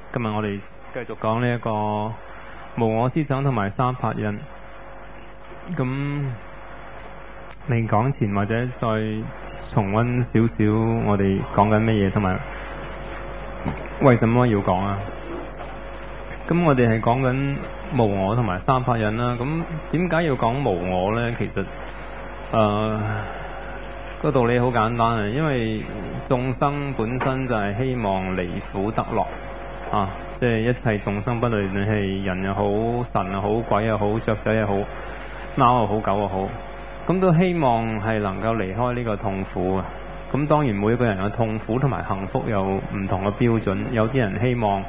今日我哋繼續講呢一個無我思想同埋三法印。咁未講前或者再重溫少少我哋講緊乜嘢，同埋為什麼要講啊？咁我哋係講緊無我同埋三法印啦。咁點解要講無我呢？其實個道理好簡單啊，因為眾生本身就係希望離苦得樂啊，即係一切眾生，不論你係人又好、神又好、鬼又好、雀仔又好、貓又好、狗又好，咁都希望係能夠離開呢個痛苦啊。咁當然每一個人嘅痛苦同埋幸福有唔同嘅標準，有啲人希望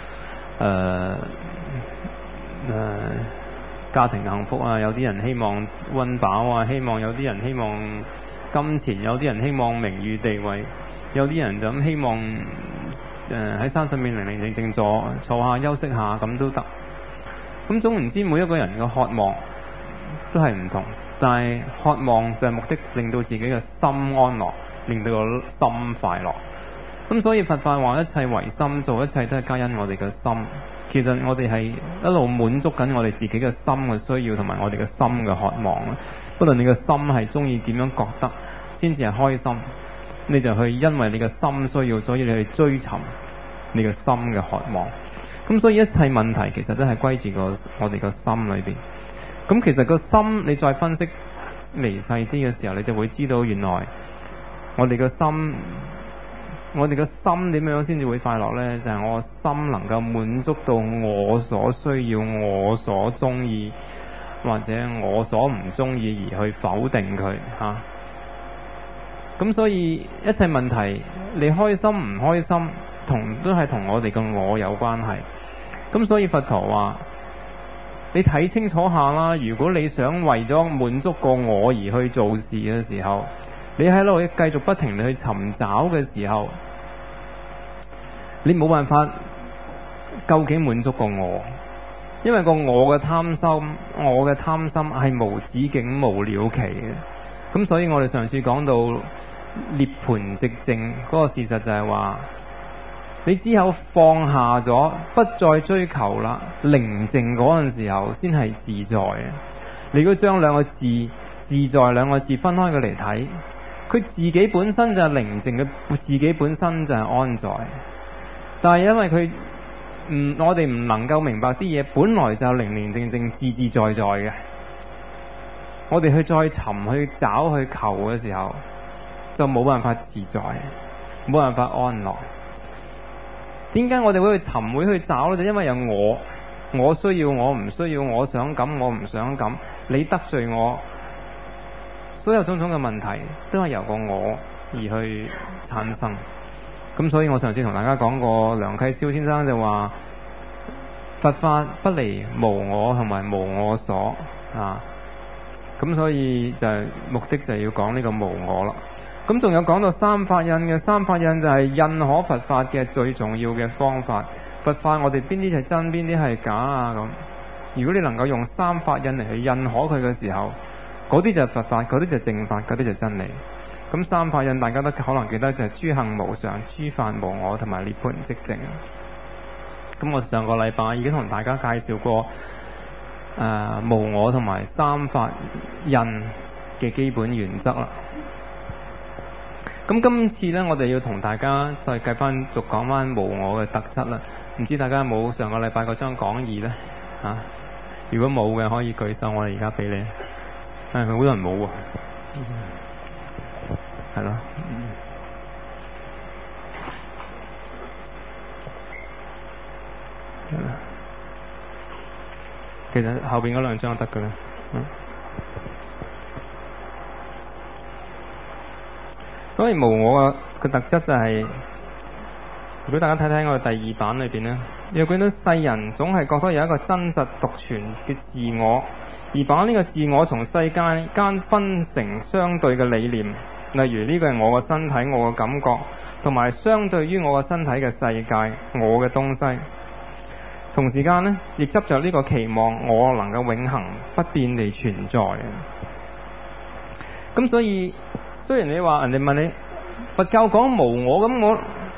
家庭幸福啊，有啲人希望溫飽啊，有啲人希望金錢，有啲人希望名譽地位，有啲人就咁希望喺山上面寧寧靜靜坐下休息下咁都得。咁總言之，每一個人嘅渴望都係唔同，但係渴望就係目的令到自己嘅心安樂，令到個心快樂。咁所以佛法話一切唯心，做一切都係皆因我哋嘅心。其實我哋係一路滿足緊我哋自己嘅心嘅需要同埋我哋嘅心嘅渴望。不論你嘅心係中意點樣覺得先至係開心，你就去因為你嘅心需要，所以你去追尋你嘅心嘅渴望。咁所以一切問題其實都係歸住我哋個心裏邊。咁其實個心你再分析微細啲嘅時候，你就會知道原來我哋個心點樣先至會快樂呢？就係我心能夠滿足到我所需要、我所中意或者我所唔中意而去否定佢嚇。咁所以一切問題你開心唔開心都係同我哋嘅我有關係。咁所以佛陀話你睇清楚下啦，如果你想為咗滿足個我而去做事嘅時候，你喺度繼續不停地去尋找嘅時候，你冇辦法究竟滿足個我，因為個我嘅貪心係無止境無了期嘅。咁所以我哋上次講到涅槃寂靜嗰個事實就係話，你之後放下咗，不再追求啦，寧靜嗰陣時候先係自在嘅。你如果將兩個字自在兩個字分開佢嚟睇，佢自己本身就係寧靜嘅，自己本身就係安在。但係因為我哋唔能夠明白啲嘢本來就寧寧靜靜自自在在嘅，我哋去再尋去找去求嘅時候，就冇辦法自在，冇辦法安樂。點解我哋會去尋會去找呢？就因為有我需要我唔需要，我想咁我唔想咁，你得罪我，所有種種嘅問題都係由個我而去產生。咁所以我上次同大家講過，梁啟超先生就話佛法不離無我同埋無我所啊。咁所以目的就係要講呢個無我啦。咁仲有講到三法印嘅，三法印就係認可佛法嘅最重要嘅方法。佛法我哋邊啲係真，邊啲係假啊咁。如果你能夠用三法印嚟去認可佢嘅時候，嗰啲就係佛法，嗰啲就係正法，嗰啲就係真理。咁三法印大家都可能記得就係諸行無常、諸法無我同埋涅槃寂靜。咁我上個禮拜已經同大家介紹過無我同埋三法印嘅基本原則啦。咁今次呢，我哋要同大家再繼續講翻無我嘅特質啦。唔知大家有冇上個禮拜嗰張講義呢？如果冇嘅可以舉手，我哋而家俾你。好多人冇喎。係咯。其實後邊嗰兩張就得㗎啦。所以無我嘅特質就係，如果大家睇睇我哋第二版裏邊呢，你會見到世人總係覺得有一個真實獨存嘅自我，而把呢個自我從世界間分成相對嘅理念，例如呢個係我嘅身體、我嘅感覺，同埋相對於我嘅身體嘅世界、我嘅東西。同時間呢，亦執着呢個期望我能夠永恆不變地存在。咁所以雖然你話人哋問你佛教講無我，咁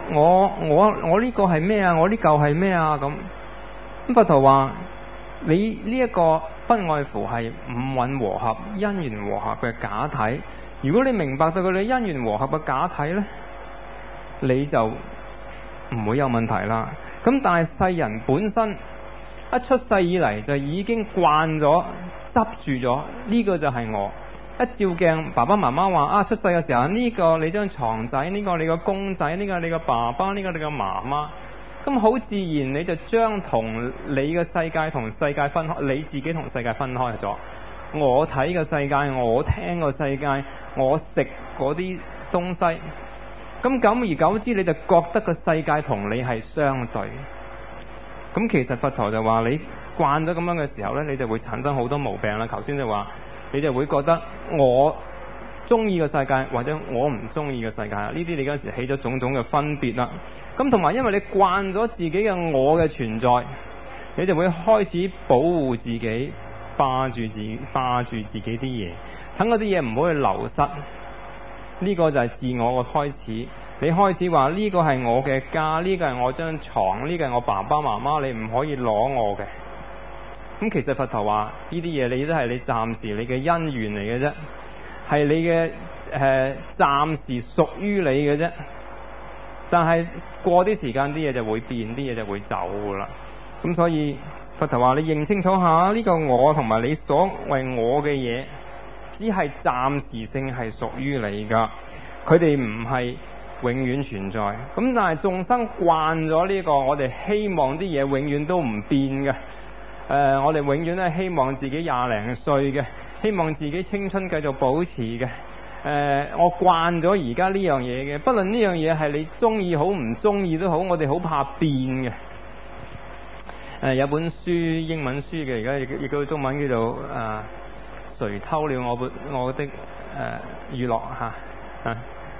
我呢個係咩啊？我呢嚿係咩啊？咁佛陀話：你呢一個不外乎係五蘊和合、因緣和合嘅假體。如果你明白到佢哋因緣和合嘅假體呢，你就唔會有問題啦。咁但係世人本身一出世以嚟就已經慣咗執住咗呢個就係我。一照鏡，爸爸媽媽話啊，出世嘅時候呢個你張床仔，呢個你個公仔，呢個你個爸爸，呢個你個媽媽。咁好自然你就將同你嘅世界同世界分開，你自己同世界分開咗。我睇嘅世界，我聽嘅世界，我食嗰啲東西。咁久而久之，你就覺得個世界同你係相對。咁其實佛陀就話你慣咗咁樣嘅時候呢，你就會產生好多毛病啦。頭先就話你就會覺得我中意嘅世界或者我唔中意嘅世界，呢啲你嗰時起咗種種嘅分別啦。咁同埋因為你慣咗自己嘅我嘅存在，你就會開始保護自己，霸住自己啲嘢，等嗰啲嘢唔好去流失。呢個就係自我嘅開始。你開始話呢個係我嘅家，呢個係我張床，呢個係我爸爸媽媽，你唔可以攞我嘅。咁其實佛陀話呢啲嘢你都係你暫時你嘅因緣嚟嘅啫，係你嘅暫時屬於你嘅啫。但係過啲時間啲嘢就會變，啲嘢就會走噶啦。咁所以佛陀話你認清楚下呢個我同埋你所謂我嘅嘢，只係暫時性係屬於你噶，佢哋唔係永遠存在。咁但係眾生慣咗呢個，我哋希望啲嘢永遠都唔變嘅。我哋永遠都係希望自己廿零歲嘅，希望自己青春繼續保持嘅。我慣咗而家呢樣嘢嘅，不論呢樣嘢係你中意好唔中意都好，我哋好怕變嘅。有本書英文書嘅，而家譯到中文叫做誰偷了我的娛樂嚇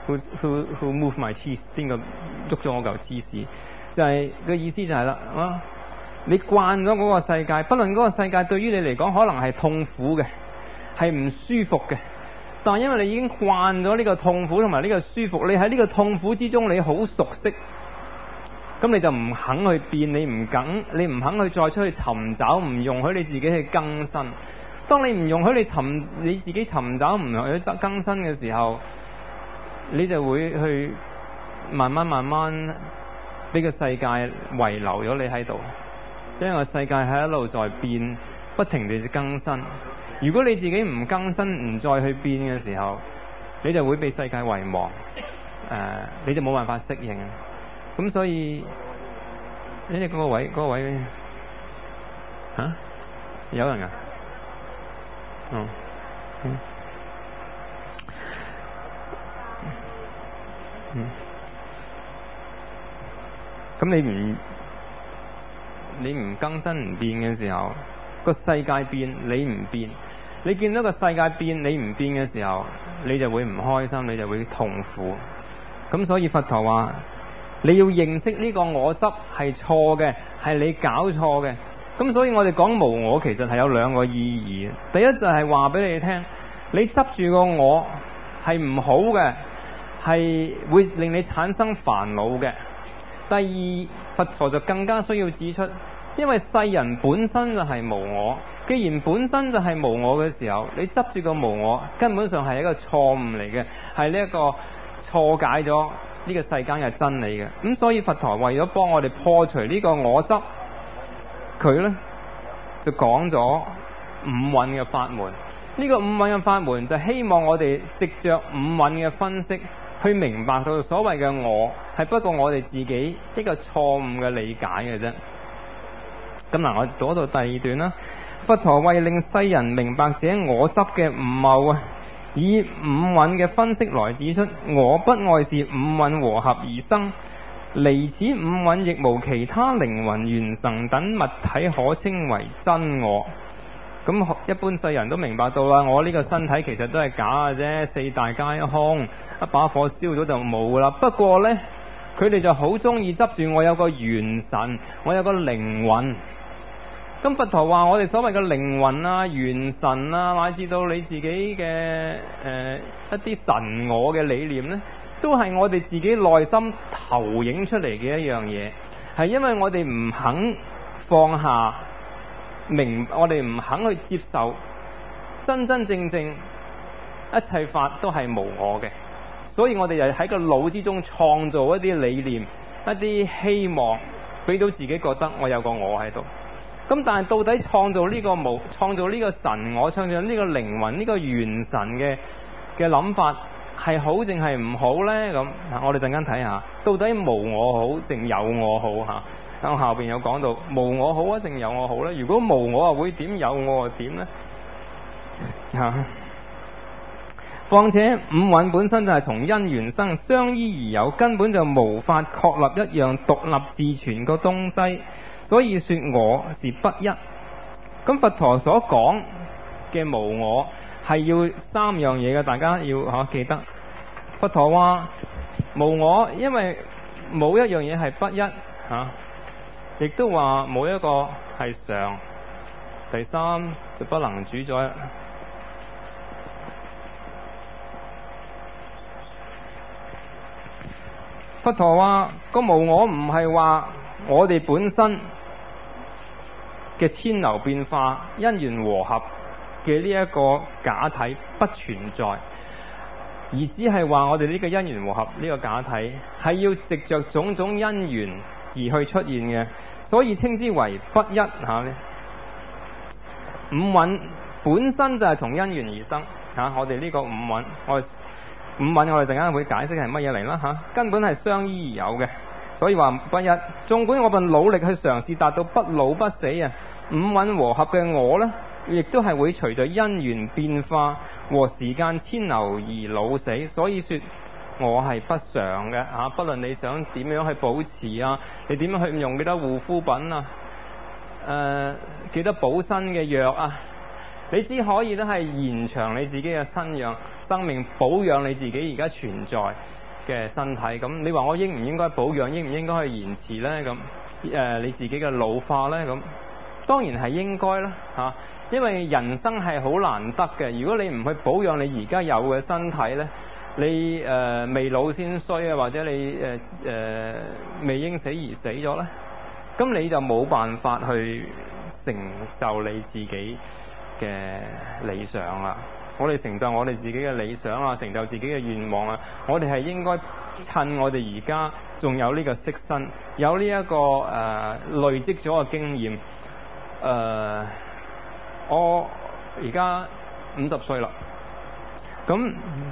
Who moved my cheese？ 邊個喐咗我嚿芝士？就係個意思就係啦，你慣咗嗰個世界，不論嗰個世界對於你嚟講可能係痛苦嘅，係唔舒服嘅，但係因為你已經慣咗呢個痛苦同埋呢個舒服，你喺呢個痛苦之中你好熟悉，咁你就唔肯去變，你唔肯去再出去尋找，唔容許你自己去更新。當你唔容許你自己尋找，唔容許更新嘅時候，你就會去慢慢俾個世界遺留咗你喺度。因為個世界係一路在變，不停地更新。如果你自己唔更新，唔再去變嘅時候，你就會被世界遺忘。你就冇辦法適應。咁所以你哋嗰個位嚇有人啊？咁你唔更新唔變嘅時候，個世界變你唔變，你見到個世界變你唔變嘅時候，你就會唔開心，你就會痛苦。咁所以佛陀話你要認識呢個我執係錯嘅，係你搞錯嘅。咁所以我哋講無我其實係有兩個意義。第一就係話俾你聽，你執住個我係唔好嘅，係會令你產生煩惱嘅。第二，佛陀就更加需要指出，因為世人本身就係無我，既然本身就係無我嘅時候，你執住個無我根本上係一個錯誤嚟嘅，係呢一個錯解咗呢個世間嘅真理嘅。咁所以佛陀為咗幫我哋破除呢個我執，佢呢就講咗五蘊嘅法門。呢個五蘊嘅法門就希望我哋藉着五蘊嘅分析去明白到所謂嘅我係不過我哋自己一個錯誤嘅理解嘅啫。咁嗱，我讀到第二段啦。佛陀為令世人明白這我執嘅誤謬以五蘊嘅分析來指出，我不外是五蘊和合而生，離此五蘊亦無其他靈魂元神等物體可稱為真我。咁一般世人都明白到啦，我呢個身體其實都係假嘅啫，四大皆空，一把火燒咗就冇噶啦。不過呢，佢哋就好中意執住我有個元神，我有個靈魂。咁佛陀話我哋所謂嘅靈魂啊、元神啊，乃至到你自己嘅一啲神我嘅理念呢，都係我哋自己內心投影出嚟嘅一樣嘢，係因為我哋唔肯放下我哋唔肯去接受真真正正一切法都係無我嘅，所以我哋就喺個腦之中創造一啲理念，一啲希望，俾到自己覺得我有個我喺度。咁但係到底創造呢個神我，創造呢個靈魂，呢個元神嘅諗法係好定係唔好呢？咁我哋陣間睇下，到底無我好定有我好嚇？喺下邊有講到無我好啊定有我好呢？如果無我啊會點，有我啊點呢？況且五蘊本身就係從因緣生，相依而有，根本就無法確立一樣獨立自存個東西，所以說我是不一。咁佛陀所講嘅無我係要三樣嘢嘅，大家要記得。佛陀話無我，因為冇一樣嘢係不一亦都話冇一個係常。第三就不能主宰。佛陀話個無我唔係話我哋本身嘅千流變化、因緣和合嘅呢一個假體不存在，而只係話我哋呢個因緣和合呢個假體係要藉着種種因緣而去出現嘅，所以稱之為不一五蘊本身就係從因緣而生我哋呢個五蘊，五蘊我哋陣間會解釋係乜嘢嚟啦根本係相依而有嘅，所以話不一。縱管我哋努力去嘗試達到不老不死五蘊和合嘅我呢，亦都係會隨着因緣變化和時間遷流而老死，所以說我係不常嘅不論你想點樣去保持你點樣去用幾多護膚品幾多補身嘅藥你只可以都係延長你自己嘅生命，保養你自己而家存在嘅身體。咁你話我應唔應該保養，應唔應該去延遲呢？咁你自己嘅老化呢？咁當然係應該啦因為人生係好難得嘅。如果你唔去保養你而家有嘅身體呢，你未老先衰或者你未應死而死咗呢，咁你就冇辦法去成就你自己嘅理想啦。我哋成就我哋自己嘅理想成就自己嘅願望我哋係應該趁我哋而家仲有呢個色身，有呢一個累積咗嘅經驗。我而家50歲啦，咁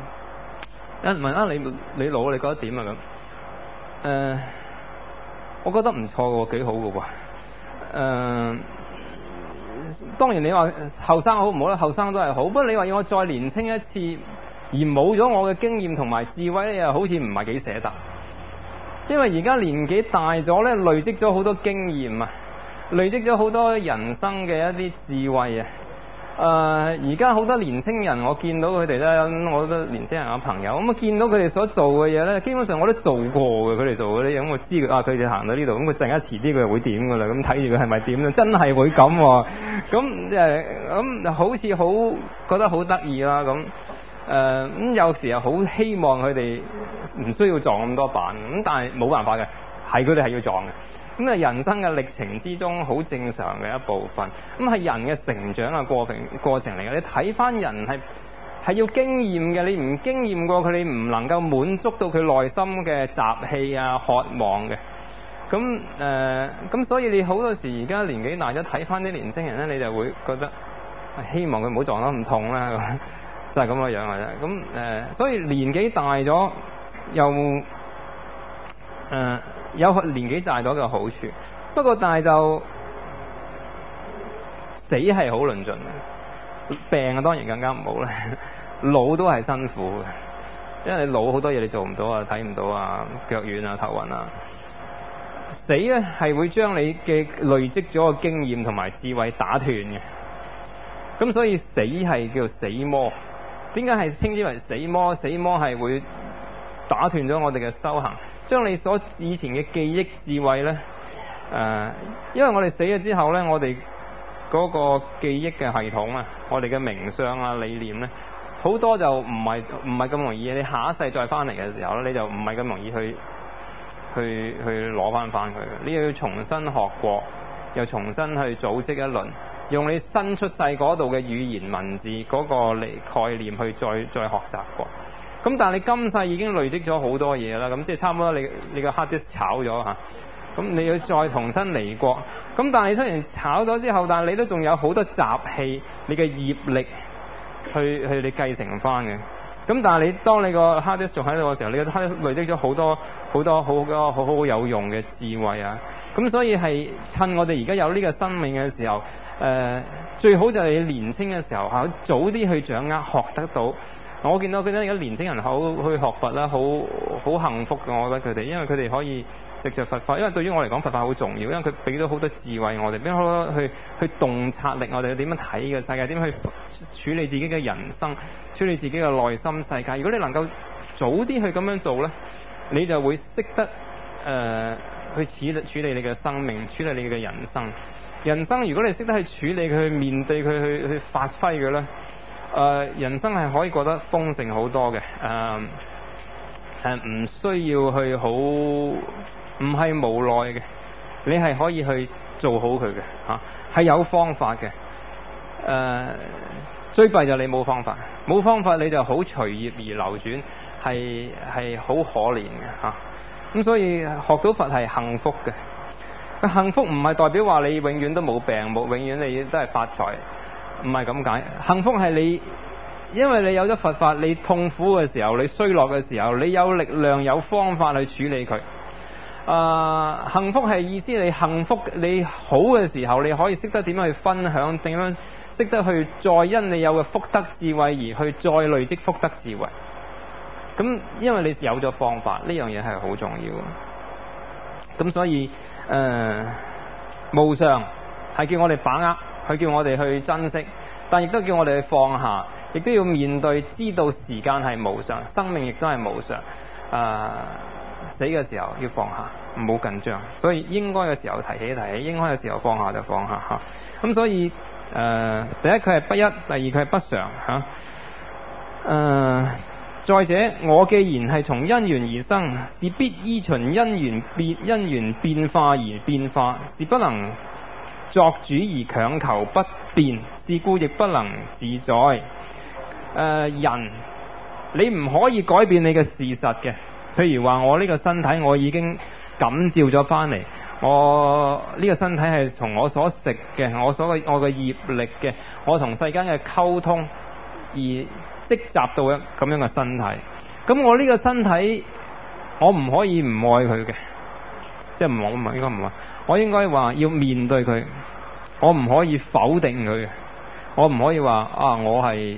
問你老你覺得點咁？我覺得唔錯嘅喎，幾好嘅喎。當然你話後生好唔好咧？後生都係好，不過你話要我再年青一次而冇咗我嘅經驗同埋智慧咧，又好似唔係幾捨得。因為而家年紀大咗咧，累積咗好多經驗累積咗好多人生嘅一啲智慧而家好多年青人，我見到佢哋咧，我好多年青人嘅朋友，咁見到佢哋所做嘅嘢咧，基本上我都做過嘅。佢哋做嗰啲咁，我知佢哋行到呢度，咁佢陣間遲啲佢又會點㗎啦。咁睇住佢係咪點咧？真係會咁咁好似好覺得好得意啦咁有時又好希望佢哋唔需要撞咁多板咁，但係冇辦法嘅，係佢哋係要撞嘅。咁人生嘅歷程之中好正常嘅一部分，咁係人嘅成長嘅過程嚟嘅。你睇翻人係要經驗嘅，你唔經驗過佢，你唔能夠滿足到佢內心嘅習氣渴望嘅。咁所以你好多時而家年紀大咗睇翻啲年輕人咧，你就會覺得希望佢唔好撞得咁痛啦，就係咁嘅樣嘅啫。咁所以年紀大咗又有年紀大咗嘅好處，不過但係就死係好論盡，病當然更加唔好啦。老都係辛苦嘅，因為你老好多嘢你做唔到睇唔到腳軟頭暈死咧係會將你嘅累積咗嘅經驗同埋智慧打斷嘅。咁所以死係叫死魔。點解係稱之為死魔？死魔係會打斷咗我哋嘅修行，將你所以前嘅記憶智慧呢，因為我哋死咗之後呢，我哋嗰個記憶嘅系統我哋嘅名相理念呢，好多就唔係咁容易。你下一世再翻嚟嘅時候呢，你就唔係咁容易去去攞翻佢。你要重新學過，又重新去組織一輪，用你新出世嗰度嘅語言文字嗰個嚟概念去再學習過。咁但係你今世已經累積咗好多嘢啦，咁即係差唔多你個 hard disk 炒咗嚇，咁你要再重新嚟過。咁但係你雖然炒咗之後，但係你都仲有好多雜氣，你嘅業力去你繼承翻嘅。咁但係你當你個 hard disk 仲喺度嘅時候，你個 hard disk 累積咗好多有用嘅智慧啊！咁所以係趁我哋而家有呢個生命嘅時候，最好就係你年輕嘅時候嚇，早啲去掌握學得到。我見到而家年輕人好去學佛啦，好幸福嘅，我覺得佢哋，因為佢哋可以藉着佛法，因為對於我嚟講佛法好重要，因為佢俾到好多智慧我哋，俾好多去洞察力我哋點樣睇嘅世界，點樣去處理自己嘅人生，處理自己嘅內心世界。如果你能夠早啲去咁樣做呢，你就會識得去處理你嘅生命，處理你嘅人生。人生如果你識得去處理佢，去面對佢，去發揮嘅呢，人生係可以過得豐盛好多嘅。唔需要去好，唔係無奈嘅，你係可以去做好佢嘅嚇，係有方法嘅。最弊就你冇方法，冇方法你就好隨業而流轉，係好可憐嘅嚇。咁所以學到佛係幸福嘅。幸福唔係代表話你永遠都冇病，永遠你都係發財，唔係咁解。幸福係你，因為你有咗佛法，你痛苦嘅時候，你衰落嘅時候，你有力量有方法去處理佢。幸福係意思你幸福你好嘅時候，你可以識得點樣去分享，點樣識得去再因你有嘅福德智慧而去再累積福德智慧。咁因為你有咗方法，呢樣嘢係好重要嘅。咁所以無常係叫我哋把握，佢叫我哋去珍惜，但亦都叫我哋去放下，亦都要面對，知道時間係無常，生命亦都係無常。死嘅時候要放下，唔好緊張。所以應該嘅時候提起，應該嘅時候放下就放下嚇。咁所以第一佢係不一，第二佢係不常嚇。再者，我既然係從因緣而生，是必依循因緣變化而變化，是不能作主而強求不變，是故亦不能自在。人你唔可以改變你嘅事實嘅。譬如話我呢個身體我已經感召咗翻嚟，我呢個身體係從我所食嘅，我嘅業力嘅，我同世間嘅溝通而積集到咁樣嘅身體。咁我呢個身體我唔可以唔愛佢嘅，即係唔應該唔愛，我應該話要面對佢，我唔可以否定佢嘅，我唔可以話我係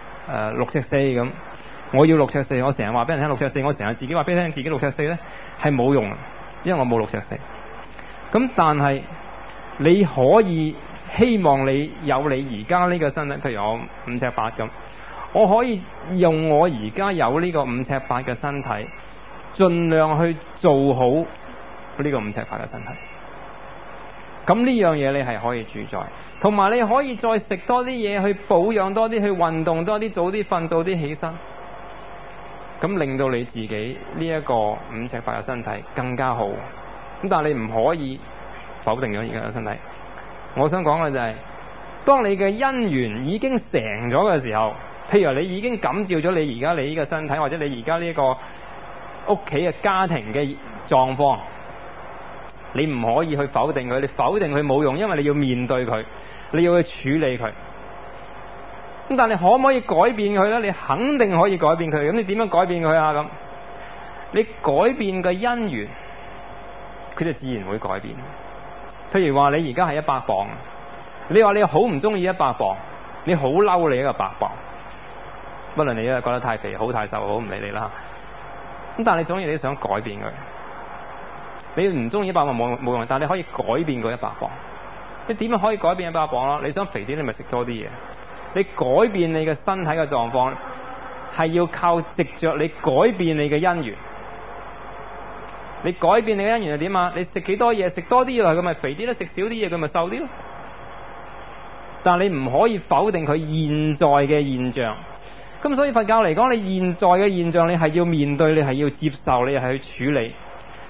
6尺4咁。我要6尺4，我成日話俾人聽6尺4，我成日自己話俾人聽自己6尺4呢係冇用，因為我冇6尺4。咁但係你可以希望你有你而家呢個身體，譬如我5尺8咁，我可以用我而家有呢個5尺8嘅身體，盡量去做好呢個5尺8嘅身體。咁呢樣嘢你係可以主宰，同埋你可以再食多啲嘢，去保養多啲，去運動多啲，早啲瞓，早啲起身。咁令到你自己呢一個5尺8嘅身體更加好。咁但係你唔可以否定咗而家嘅身體。我想講嘅就係，當你嘅因緣已經成咗嘅時候，譬如你已經感召咗你而家你呢個身體，或者你而家呢個屋企嘅家庭嘅狀況，你唔可以去否定佢。你否定佢冇用，因為你要面對佢，你要去處理佢。咁但係你可唔可以改變佢呢？你肯定可以改變佢。咁你點樣改變佢啊？咁你改變個因緣，佢就自然會改變。譬如話你而家係100磅，你話你好唔中意100磅，你好嬲你一個100磅，不論你覺得太肥好太瘦好，唔理你啦。咁但係你總然你想改變佢，你唔中意100磅冇用，但係你可以改變個100磅。你點樣可以改變100磅咯？你想肥啲，你咪食多啲嘢。你改變你嘅身體嘅狀況，係要靠藉着你改變你嘅因緣。你改變你嘅因緣係點啊？你食幾多嘢，食多啲啦，佢咪肥啲咯；食少啲嘢，佢咪瘦啲咯。但係你唔可以否定佢現在嘅現象。咁所以佛教嚟講，你現在嘅現象，你係要面對，你係要接受，你係去處理。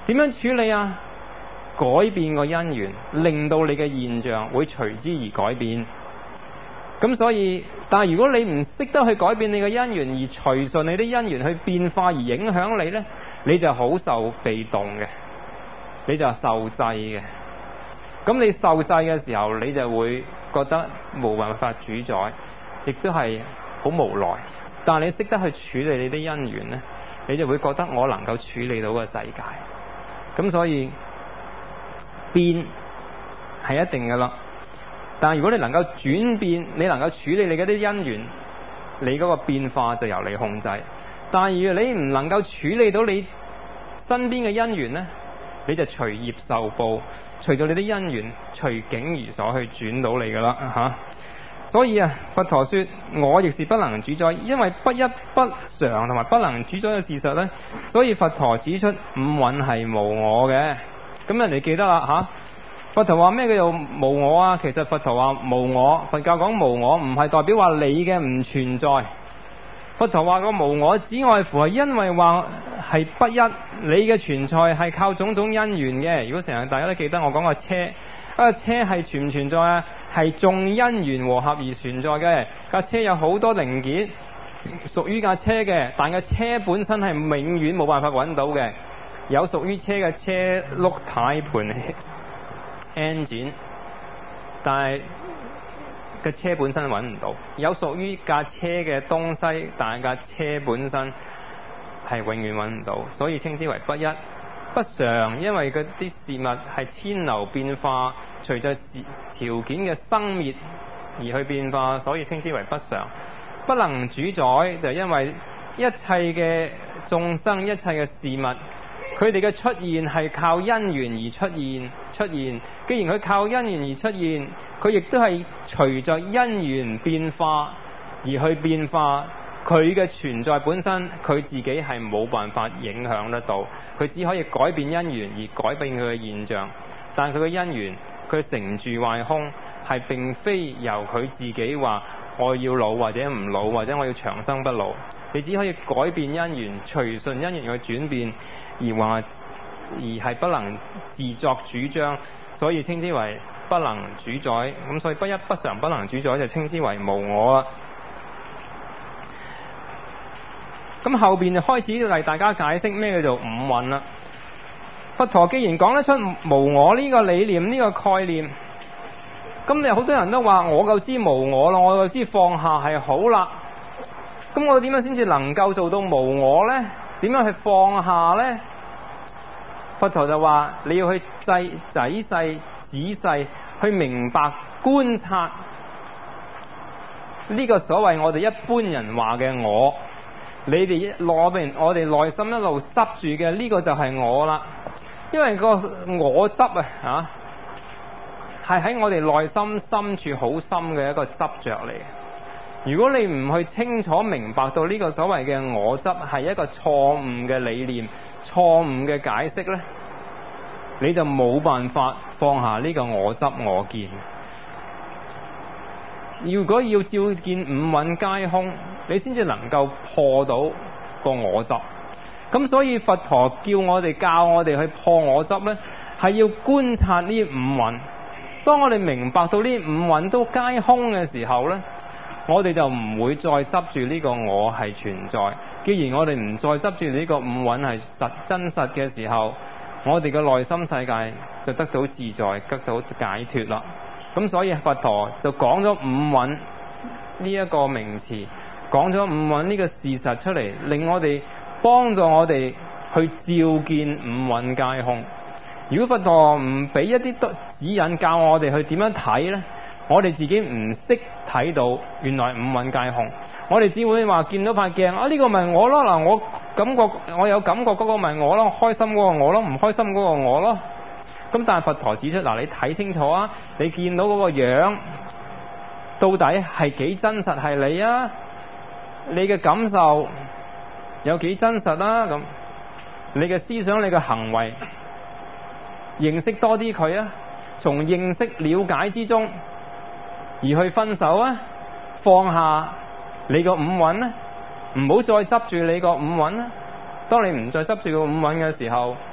點樣處理啊？改變個因緣，令到你嘅現象會隨之而改變。咁所以，但係如果你唔識得去改變你嘅因緣，而隨順你啲因緣去變化而影響你呢，你就好受被動嘅，你就受制嘅。咁你受制嘅時候，你就會覺得冇辦法主宰，亦都係好無奈。但係你識得去處理你啲因緣呢，你就會覺得我能夠處理到個世界。咁所以變係一定噶啦。但係如果你能夠轉變，你能夠處理你嗰啲因緣，你嗰個變化就由你控制。但係如果你唔能夠處理到你身邊嘅因緣呢，你就隨業受報，隨住你啲因緣隨境而所去轉到你噶啦嚇。所以啊，佛陀說我亦是不能主宰，因為不一不常同埋不能主宰嘅事實呢，所以佛陀指出五蘊係無我嘅。咁人哋記得啦嚇。佛陀話咩叫做無我啊？其實佛陀話無我，佛教講無我唔係代表話你嘅唔存在。佛陀話個無我只外乎係因為話係不一，你嘅存在係靠種種因緣嘅。如果成日大家都記得我講個車，個車係存唔存在啊？係眾因緣和合而存在嘅。架車有好多零件屬於架車嘅，但個車本身係永遠冇辦法揾到嘅。有屬於車嘅車轆、軚盤、engine， 但係個車本身揾唔到。有屬於架車嘅東西，但係架車本身係永遠揾唔到，所以稱之為不一。不常，因為嗰啲事物係遷流變化，隨着條件嘅生滅而去變化，所以稱之為不常。不能主宰，就因為一切嘅眾生、一切嘅事物，佢哋嘅出現係靠因緣而出現。既然佢靠因緣而出現，佢亦都係隨着因緣變化而去變化。佢嘅存在本身，佢自己係冇辦法影響得到，佢只可以改變因緣而改變佢嘅現象。但佢嘅因緣，佢成住壞空，係並非由佢自己話我要老或者唔老，或者我要長生不老。你只可以改變因緣，隨順因緣去轉變，而係不能自作主張，所以稱之為不能主宰。咁所以不一不常不能主宰就稱之為無我啦。咁後邊就開始為大家解釋咩叫做五蘊啦。佛陀既然講得出無我呢個理念，呢個概念，咁你好多人都話我就知無我啦，我就知放下係好啦。咁我點樣先至能夠做到無我呢？點樣去放下呢？佛陀就話你要去仔細仔細去明白觀察呢個所謂我哋一般人話嘅我。你哋我哋內心一路執住嘅呢個就係我啦，因為個我執啊係喺我哋內心深處好深嘅一個執着嚟。如果你唔去清楚明白到呢個所謂嘅我執係一個錯誤嘅理念、錯誤嘅解釋呢，你就冇辦法放下呢個我執我見。如果要照見五蘊皆空，你先至能夠破到個我執。咁所以佛陀教我哋去破我執呢，係要觀察呢五蘊。當我哋明白到呢五蘊都皆空嘅時候呢，我哋就唔會再執住呢個我係存在。既然我哋唔再執住呢個五蘊係真實嘅時候，我哋嘅內心世界就得到自在，得到解脫啦。咁所以佛陀就講咗五蘊呢一個名詞，講咗五蘊呢個事實出嚟，令我哋幫助我哋去照見五蘊皆空。如果佛陀唔俾一啲指引教我哋去點樣睇呢，我哋自己唔識睇到原來五蘊皆空，我哋只會話見到塊鏡啊，呢個咪我咯，嗱，我有感覺嗰個咪我咯，開心嗰個我咯，唔開心嗰個我咯。咁但係佛陀指出，嗱，你睇清楚啊，你見到嗰個樣到底係幾真實係你啊？你嘅感受有幾真實啊？咁你嘅思想、你嘅行為，認識多啲佢啊，從認識了解之中而去分手啊，放下你個五蘊啊，唔好再執住你個五蘊啊。當你唔再執住個五蘊嘅時候，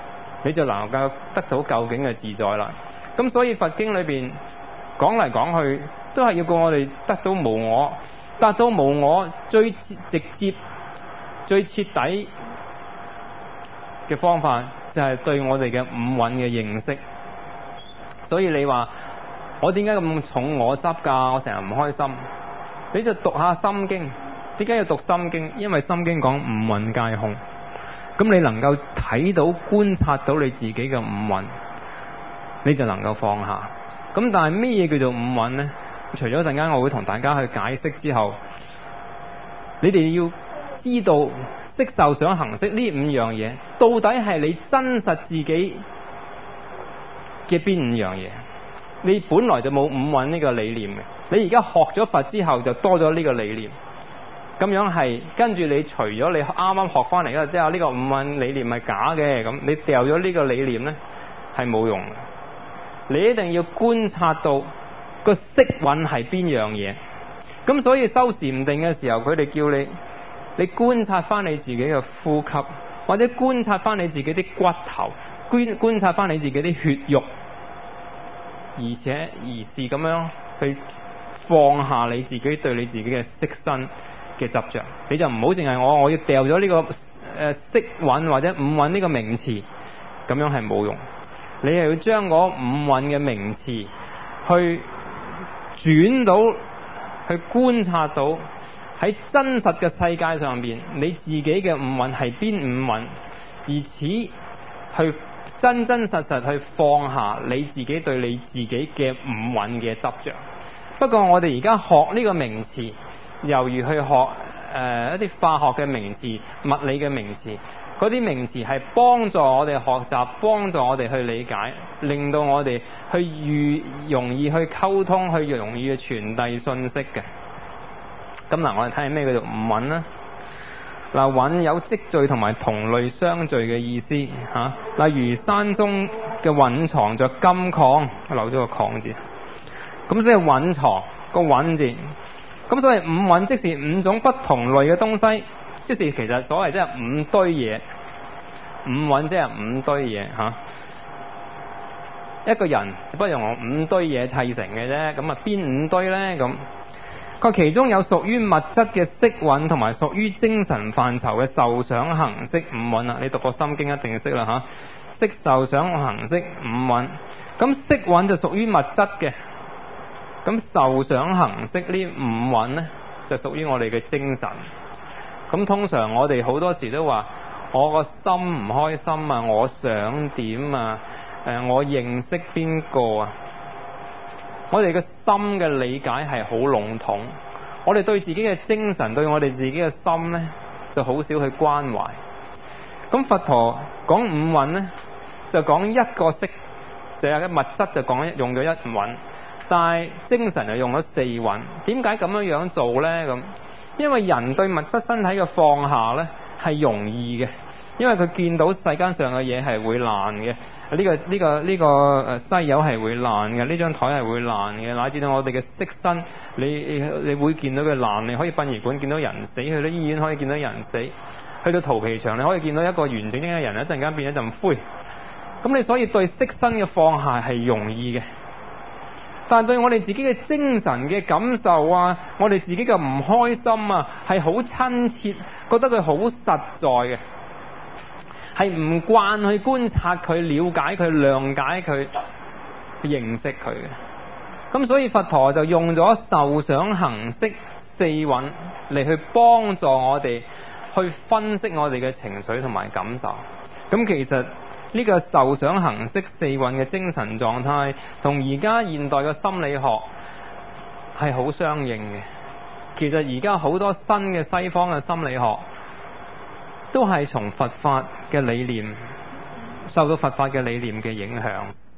你就能夠得到究竟嘅自在啦。咁所以佛經裏邊講嚟講去都係要叫我哋得到無我，達到無我最直接最徹底嘅方法就係對我哋嘅五蘊嘅認識。所以你話我點解咁重我執㗎？我成日唔開心，你就讀下心經。點解要讀心經？因為心經講五蘊皆空，咁你能夠睇到觀察到你自己嘅五蘊，你就能夠放下。咁但係咩嘢叫做五蘊呢？除咗陣間我會同大家去解釋之後，你哋要知道色受想行識呢五樣嘢到底係你真實自己嘅邊五樣嘢？你本來就冇五蘊呢個理念嘅，你而家學咗佛之後就多咗呢個理念。咁樣係跟住你除咗你啱啱學翻嚟啦，即係呢個五蘊理念係假嘅，咁你掉咗呢個理念呢係冇用嘅。你一定要觀察到個色蘊係邊樣嘢。咁所以修禪定嘅時候，佢哋叫你觀察翻你自己嘅呼吸，或者觀察翻你自己啲骨頭，觀察翻你自己啲血肉，而是咁樣去放下你自己對你自己嘅色身嘅執着。你就唔好淨係我要掉咗呢個色蘊或者五蘊呢個名詞，咁樣係冇用。你係要將嗰五蘊嘅名詞去轉到去觀察到喺真實嘅世界上邊你自己嘅五蘊係邊五蘊，而此去真真實實去放下你自己對你自己嘅五蘊嘅執着。不過我哋而家學呢個名詞，猶如去學一啲化學嘅名詞、物理嘅名詞，嗰啲名詞係幫助我哋學習，幫助我哋去理解，令到我哋去容易去溝通，去容易去傳遞信息嘅。咁嗱，我哋睇下咩叫做五蘊啦。嗱，蘊有積聚同埋同類相聚嘅意思嚇。例如山中嘅蘊藏着金礦，漏咗個礦字，咁即係蘊藏個蘊字。咁所謂五蘊即是五種不同類嘅東西，即是其實所謂即係五堆嘢。五蘊即係五堆嘢嚇。一個人只不過用五堆嘢砌成嘅啫。咁啊邊五堆呢？咁佢其中有屬於物質嘅色蘊，同埋屬於精神範疇嘅受想行識五蘊啦。你讀過心經一定識啦嚇。色受想行識五蘊，咁色蘊就屬於物質嘅。咁受想行識呢五蘊呢，就屬於我哋嘅精神。咁通常我哋好多時都話我個心唔開心啊，我想點啊，我認識邊個啊。我哋嘅心嘅理解係好籠統，我哋對自己嘅精神，對我哋自己嘅心呢，就好少去關懷。咁佛陀講五蘊呢，就講一個色，就係物質就講用咗一蘊。但係精神就用咗四蘊。點解咁樣做呢？咁因為人對物質身體嘅放下呢係容易嘅，因為佢見到世間上嘅嘢係會爛嘅，呢個西柚係會爛嘅，呢張台係會爛嘅，乃至到我哋嘅色身，你會見到佢爛。你可以殯儀館見到人死，去到醫院可以見到人死，去到陶皮場你可以見到一個完整嘅人，一陣間變一陣灰。咁你所以對色身嘅放下係容易嘅。但對我哋自己嘅精神嘅感受啊，我哋自己嘅唔開心啊，係好親切，覺得佢好實在嘅，係唔慣去觀察佢、了解佢、諒解佢、認識佢嘅。咁所以佛陀就用咗受想行識四蘊嚟去幫助我哋去分析我哋嘅情緒同埋感受。咁其實呢個受想行識四蘊嘅精神狀態，同而家現代嘅心理學係好相應嘅。其實而家好多新嘅西方嘅心理學，都係從佛法嘅理念，受到佛法嘅理念嘅影響。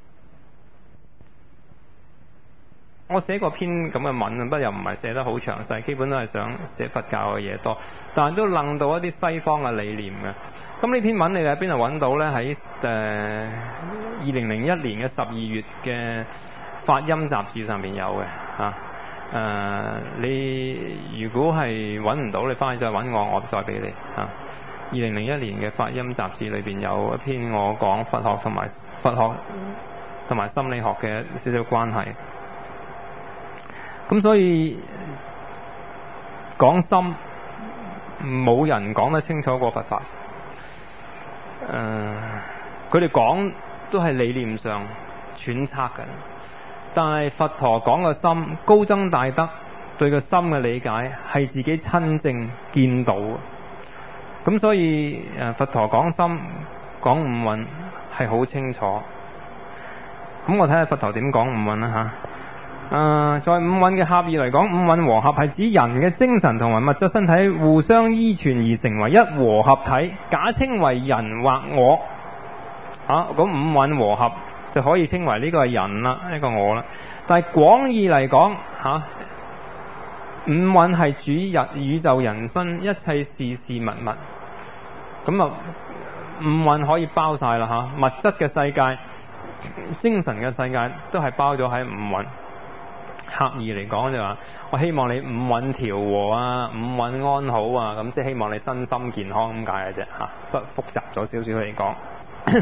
我寫過篇咁嘅文，不過又唔係寫得好詳細，基本都係想寫佛教嘅嘢多，但係都楞到一啲西方嘅理念嘅。咁呢篇文你喺邊度揾到呢？喺2001年嘅12月嘅法音雜誌上面有嘅嚇。你如果係揾唔到，你翻去再揾我再俾你嚇。 2001年嘅法音雜誌裏邊有一篇我講佛學同埋心理學嘅少少關係。咁所以講心，冇人講得清楚過佛法。佢哋講都係理念上揣測嘅，但係佛陀講個心，高僧大德對個心嘅理解係自己親證見到嘅。咁所以佛陀講心講五蘊係好清楚。咁我睇下佛陀點講五蘊啦吓。在五蘊嘅狹義嚟講，五蘊和合係指人嘅精神同埋物質身體互相依存而成為一和合體，假稱為人或我。咁五蘊和合就可以稱為呢個係人啦，呢個我啦。但係廣義嚟講五蘊係主宇宙人生一切事事物物。咁五蘊可以包晒啦物質嘅世界、精神嘅世界都係包咗喺五蘊。狹義嚟講就話，我希望你五蘊調和啊，五蘊安好啊，咁即係希望你身心健康咁解嘅啫不複雜咗少少嚟講。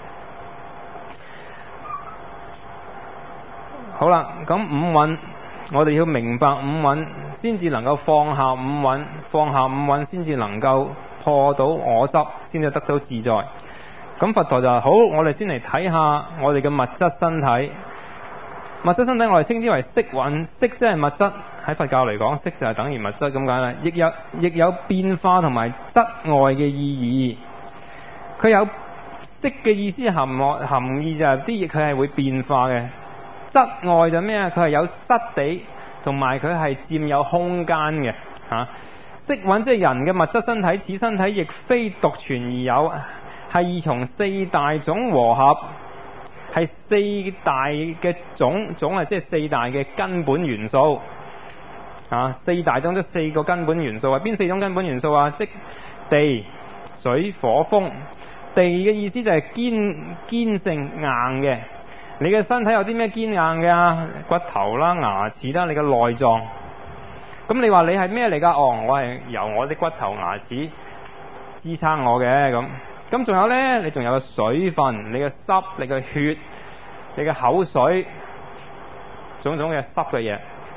好啦，咁五蘊我哋要明白五蘊，先至能夠放下五蘊，放下五蘊先至能夠破到我執，先至得到自在。咁佛陀就話好，我哋先嚟睇下我哋嘅物質身體。物質身體我哋稱之為色蘊，色即係物質，喺佛教嚟講，色就係等於物質咁解啦。亦有變化同埋質外嘅意義。佢有色嘅意思含義就係啲嘢佢係會變化嘅。質外就咩啊？佢係有質地，同埋佢係佔有空間嘅色蘊即係人嘅物質身體，此身體亦非獨存而有，係從四大種和合，係四大嘅種即係四大嘅根本元素四大種即四個根本元素係邊四種根本元素啊？即地、水、火、風。地嘅意思就係堅性硬嘅。你嘅身體有啲咩堅硬嘅骨頭啦、牙齒啦，你嘅內臟。咁你話你係咩嚟㗎？我係由我啲骨頭牙齒支撐我嘅咁。咁仲有呢？你仲有個水分，你嘅濕、你嘅血、你嘅口水，種種嘅濕嘅嘢。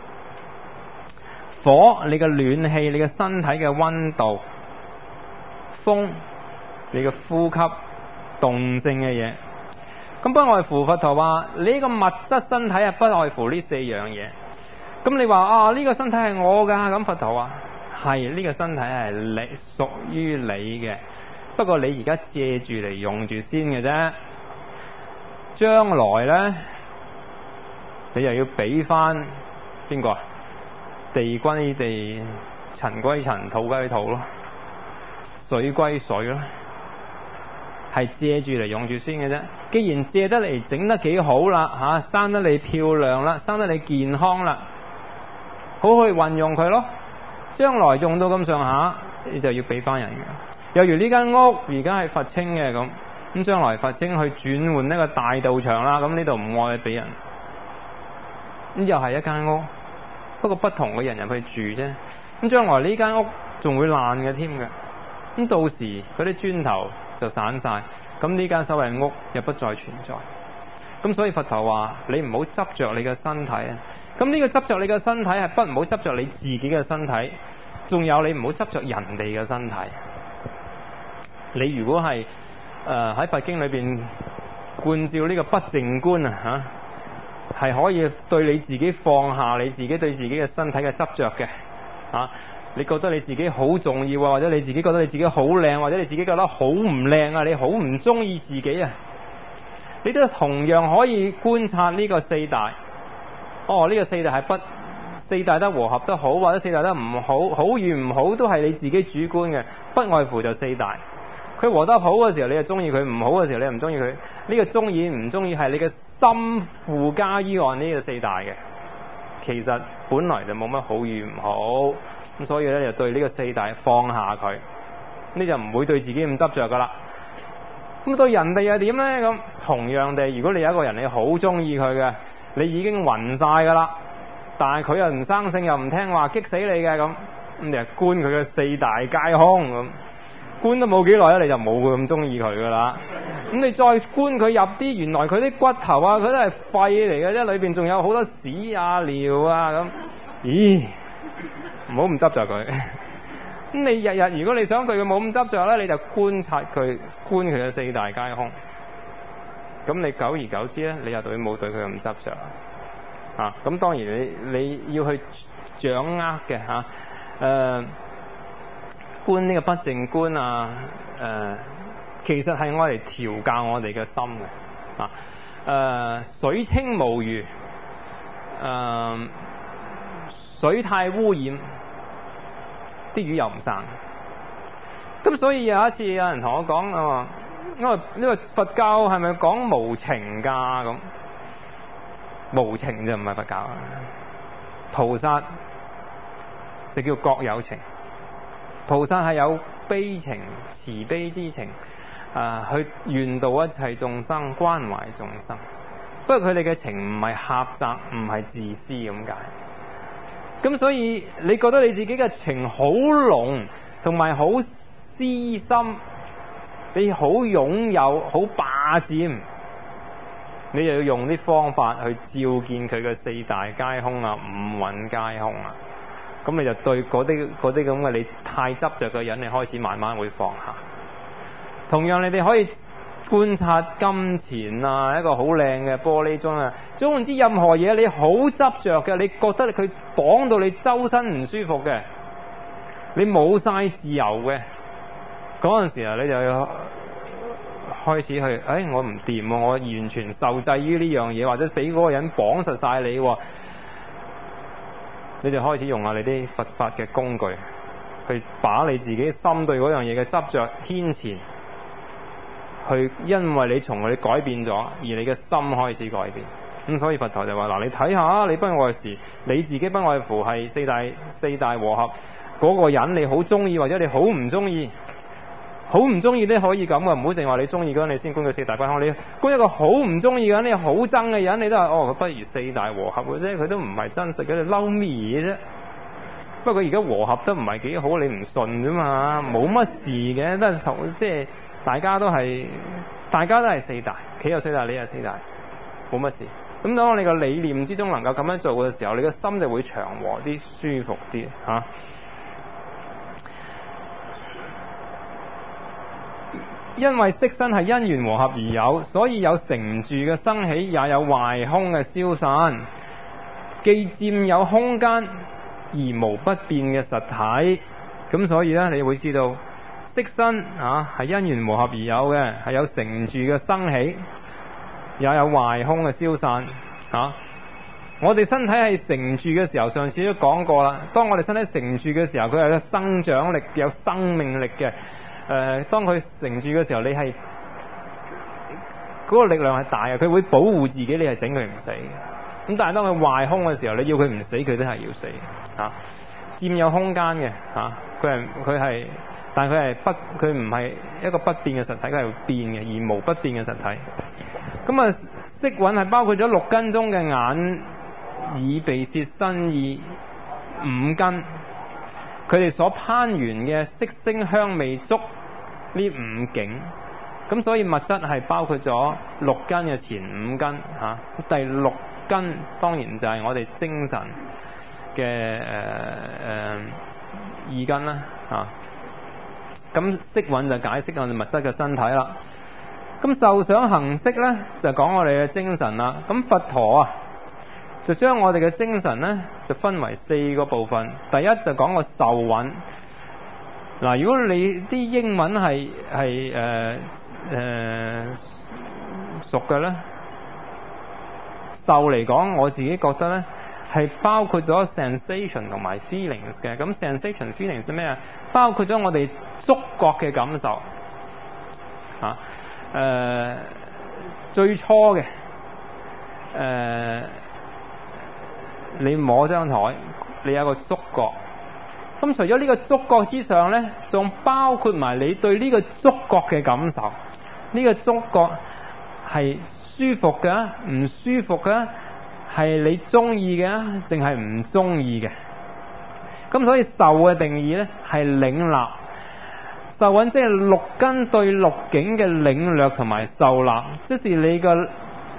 火，你嘅暖氣，你嘅身體嘅溫度。風，你嘅呼吸、動性嘅嘢。咁不外乎佛陀話，你呢個物質身體係不外乎呢四樣嘢。咁你話呢個身體係我㗎，咁佛陀話係，呢個身體係你屬於你嘅，不過你而家借住嚟用住先嘅啫。將來呢，你又要俾翻邊個？地歸地，塵歸塵，土歸土咯，水歸水咯。係借住嚟用住先嘅啫。既然借得嚟整得幾好啦生得你漂亮啦，生得你健康啦，好去運用佢咯。將來用到咁上下，你就要俾翻人嘅。又如呢間屋而家係佛清嘅咁將來佛清去轉換呢個大道場啦，咁呢度唔愛俾人，咁又係一間屋，不過不同嘅人入去住啫。咁將來呢間屋仲會爛嘅添嘅，咁到時嗰啲磚頭就散晒，咁呢間所謂屋又不再存在。咁所以佛陀話你唔好執着你嘅身體啊。咁呢個執着你嘅身體係不唔好執着你自己嘅身體，仲有你唔好執着人哋嘅身體。你如果係喺佛經裏邊觀照呢個不淨觀係可以對你自己放下你自己對自己嘅身體嘅執着嘅你覺得你自己好重要或者你自己覺得你自己好靚，或者你自己覺得好唔靚你好唔中意自己你都同樣可以觀察呢個四大。呢個四大係四大得和合得好，或者四大得唔好，好與唔好都係你自己主觀嘅，不外乎就四大。佢和得好嘅時候你就中意佢，唔好嘅時候你又唔中意佢。呢個中意唔中意係你嘅心附加於案呢個四大嘅，其實本來就冇乜好與唔好，咁所以咧就對呢個四大放下佢，你就唔會對自己咁執着噶啦。咁對人哋又點呢？咁同樣地，如果你有一個人你好中意佢嘅，你已經暈晒噶啦，但係佢又唔生性又唔聽話，激死你嘅咁你就觀佢嘅四大皆空咁。 觀都冇幾耐咧，你就冇咁中意佢噶啦。咁你再觀佢入啲，原來佢啲骨頭啊，佢都係廢嚟嘅啫，裏邊仲有好多屎啊尿啊咁。咦，唔好咁執着佢。咁你日日如果你想對佢冇咁執着咧，你就觀察佢，觀佢嘅四大皆空。咁你久而久之咧，你又對佢冇對佢咁執着。咁當然你要去掌握嘅觀呢個不淨觀啊，其實係愛嚟調教我哋嘅心嘅。水清無魚，水太污染，啲魚又唔生。咁所以有一次有人同我講啊，因為呢個佛教係咪講無情㗎咁？無情就唔係佛教，菩薩就叫各有情。菩薩係有悲情、慈悲之情，去願度一切眾生，關懷眾生。不過佢哋嘅情唔係狹窄，唔係自私咁解。咁所以你覺得你自己嘅情好濃，同埋好私心，你好擁有、好霸佔，你就要用啲方法去照見佢嘅四大皆空啊、五蘊皆空啊。咁你就對嗰啲咁嘅你太執着嘅人，你開始慢慢會放下。同樣你哋可以觀察金錢啊，一個好靚嘅玻璃樽啊，總言之任何嘢你好執着嘅，你覺得佢綁到你周身唔舒服嘅，你冇晒自由嘅，嗰陣時啊，你就要開始去，我唔掂喎，我完全受制於呢樣嘢，或者俾嗰個人綁實晒你喎。你就開始用下你啲佛法嘅工具，去把你自己心對嗰樣嘢嘅執着牽纏，去因為你從佢改變咗，而你嘅心開始改變。咁所以佛陀就話：嗱，你睇下，你不外時，你自己不外乎係四大和合嗰個人，你好中意或者你好唔中意。好唔中意都可以咁嘅，唔好淨話你中意嗰陣你先觀佢四大皆空。你觀一個好唔中意嘅人，你好憎嘅人，你都係佢不如四大和合嘅啫，佢都唔係真實嘅，你嬲咩啫？不過而家和合得唔係幾好，你唔信啫嘛，冇乜事嘅，都係即係大家都係四大，企有四大，你有四大，冇乜事。咁當你個理念之中能夠咁樣做嘅時候，你個心就會祥和啲、舒服啲嚇。因為色身係因緣和合而有，所以有成住嘅生起，也有壞空嘅消散，既佔有空間而無不變嘅實體。咁所以呢，你會知道色身係因緣和合而有嘅，係有成住嘅生起，也有壞空嘅消散。我哋身體係成住嘅時候，上次都講過啦。當我哋身體成住嘅時候，佢係有生長力、有生命力嘅。當佢成住嘅時候，你係嗰個力量係大嘅，佢會保護自己，你係整佢唔死嘅。咁但係當佢壞空嘅時候，你要佢唔死，佢都係要死。佔有空間嘅佢係，但佢唔係一個不變嘅實體，佢係會變嘅，而無不變嘅實體。咁啊，色蘊係包括咗六根中嘅眼、耳、鼻、舌、身、意五根。佢哋所攀緣嘅色聲香味觸呢五境，咁所以物質係包括咗六根嘅前五根第六根當然就係我哋精神嘅二根啦咁色蘊就解釋我哋物質嘅身體啦。咁受想行識呢，就講我哋嘅精神啦。咁佛陀就將我哋嘅精神呢，就分為四個部分。第一就講個受蘊。嗱，如果你啲英文係熟嘅呢，受嚟講，我自己覺得呢係包括咗 sensation 同埋 feelings 嘅。咁 sensation feelings 係咩啊？包括咗我哋觸覺嘅感受最初嘅你摸張台，你有個觸覺。咁除咗呢個觸覺之上呢，仲包括埋你對呢個觸覺嘅感受。呢個觸覺係舒服嘅，唔舒服嘅，係你中意嘅，定係唔中意嘅。咁所以受嘅定義呢，係領納。 受蘊即係六根對六境嘅領略同埋受納，即是你個眼，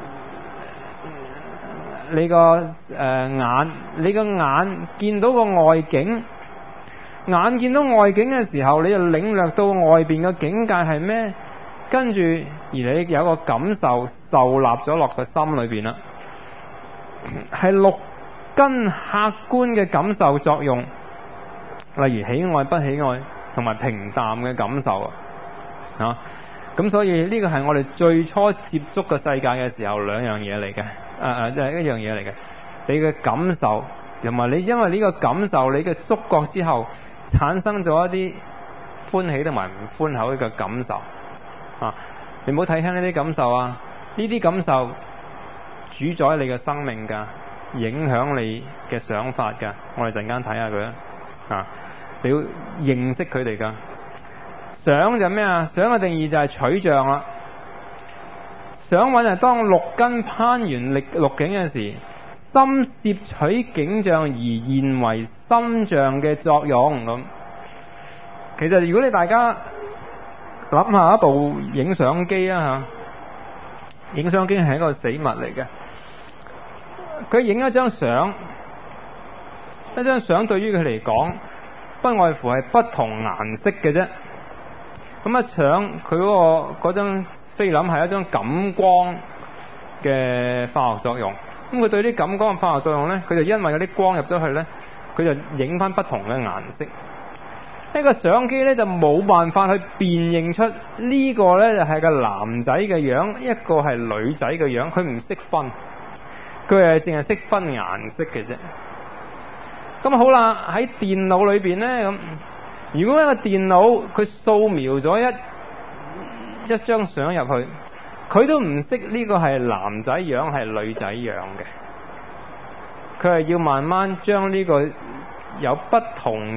你個眼見到個外境，眼見到外境嘅時候，你就領略到外邊嘅境界係咩，跟住而你有個感受受納咗落個心裏邊啦，係六根客觀嘅感受作用，例如喜愛不喜愛同埋平淡嘅感受啊，咁所以呢個係我哋最初接觸嘅世界嘅時候兩樣嘢嚟嘅，即係一樣嘢嚟嘅。你嘅感受同埋你因為呢個感受，你嘅觸覺之後產生咗一啲歡喜同埋唔歡口嘅感受啊！你唔好睇輕呢啲感受啊！呢啲感受主宰你嘅生命㗎，影響你嘅想法㗎。我哋陣間睇下佢啊！你要認識佢哋㗎。想就咩啊？想嘅定義就係取像啦。想蘊係當六根攀緣六境嘅時，心攝取景象而現為心像嘅作用咁。其實如果你大家諗下一部影相機啊嚇，影相機係一個死物嚟嘅。佢影一張相，一張相對於佢嚟講，不外乎係不同顏色嘅啫。咁一相佢嗰張菲林係一張感光嘅化學作用。咁佢對啲感光嘅化學作用呢，佢就因為嗰啲光入咗去呢，佢就影翻不同嘅顏色。呢個相機呢，就冇辦法去辨認出呢個呢就係個男仔嘅樣，一個係女仔嘅樣，佢唔識分，佢係淨係識分顏色嘅啫。咁好啦，喺電腦裏邊呢，咁如果一個電腦佢掃描咗一張相入去，佢都唔識呢個係男仔樣係女仔樣嘅，佢係要慢慢將呢個有不同，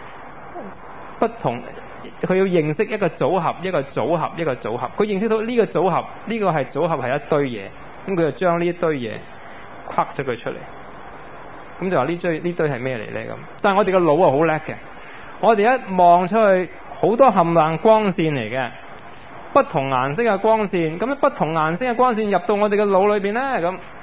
佢要認識一個組合，一個組合，一個組合，佢認識到呢個組合，呢個係組合係一堆嘢，咁佢就將呢一堆嘢框咗佢出嚟，咁就話呢堆係咩嚟呢？咁但係我哋個腦啊好叻嘅，我哋一望出去好多冚唪唥光線嚟嘅，不同顏色嘅光線，咁不同顏色嘅光線入到我哋嘅腦裏邊呢，咁